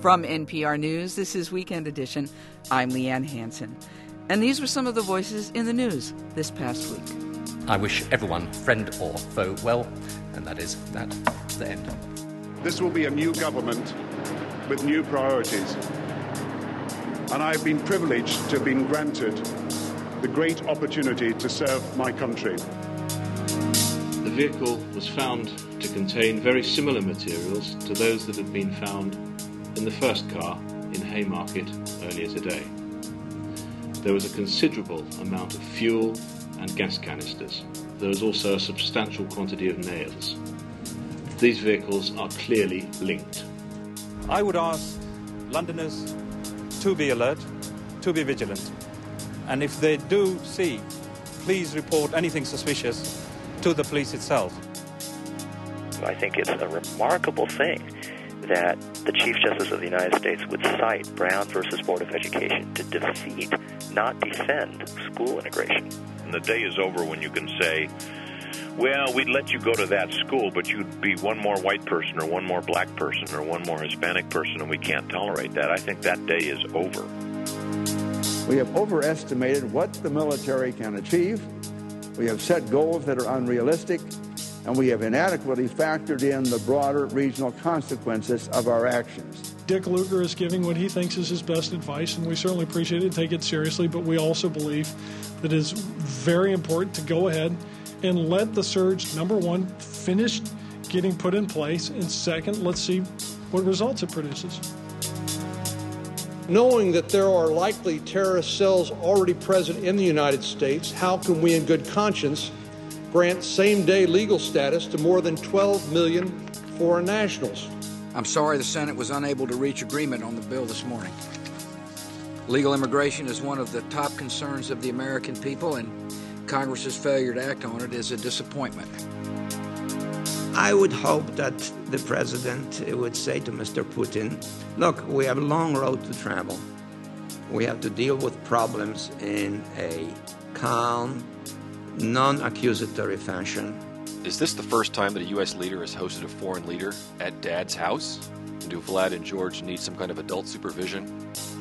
From NPR News, this is Weekend Edition. I'm Leanne Hansen. And these were some of the voices in the news this past week. I wish everyone, friend or foe, well, and that is the end. This will be a new government with new priorities. And I've been privileged to have been granted the great opportunity to serve my country. The vehicle was found to contain very similar materials to those that had been found in the first car in Haymarket earlier today. There was a considerable amount of fuel and gas canisters. There was also a substantial quantity of nails. These vehicles are clearly linked. I would ask Londoners to be alert, to be vigilant. And if they do see, please report anything suspicious to the police itself. I think it's a remarkable thing that the Chief Justice of the United States would cite Brown versus Board of Education to defeat, not defend, school integration. And the day is over when you can say, well, we'd let you go to that school, but you'd be one more white person or one more black person or one more Hispanic person, and we can't tolerate that. I think that day is over. We have overestimated what the military can achieve. We have set goals that are unrealistic, and we have inadequately factored in the broader regional consequences of our actions. Dick Lugar is giving what he thinks is his best advice, and we certainly appreciate it and take it seriously, but we also believe that it is very important to go ahead and let the surge, number one, finish getting put in place, and second, let's see what results it produces. Knowing that there are likely terrorist cells already present in the United States, how can we in good conscience grant same-day legal status to more than 12 million foreign nationals? I'm sorry the Senate was unable to reach agreement on the bill this morning. Legal immigration is one of the top concerns of the American people, and Congress's failure to act on it is a disappointment. I would hope that the president would say to Mr. Putin, look, we have a long road to travel. We have to deal with problems in a calm, non-accusatory fashion. Is this the first time that a U.S. leader has hosted a foreign leader at Dad's house? Do Vlad and George need some kind of adult supervision?